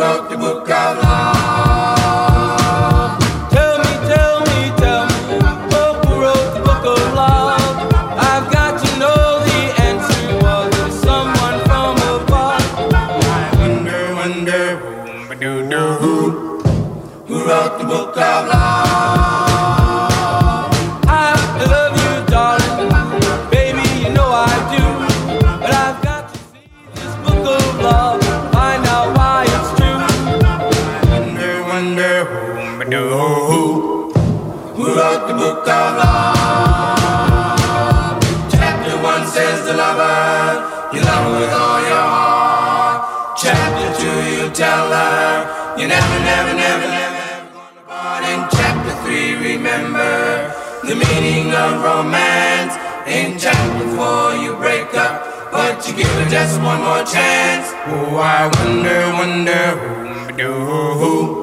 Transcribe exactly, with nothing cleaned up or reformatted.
wrote the book of love? Tell me, tell me, tell me, oh, who wrote the book of love? I've got to know the answer. Was it someone from above? I wonder, wonder, who, do, do, who, who wrote the book of love? I love you, darling, baby, you know I do. But I've got to see this book of love, find out why it's true. I wonder, wonder, who, do, who, who wrote the book of love? Chapter one says the lover, you love her with all your heart. Chapter two, you tell her, you never, never, never, never, ever gonna part. In chapter three, remember the meaning of romance. In chapter four, you break up, but you give her just one more chance. Oh, I wonder, wonder, who, do, who,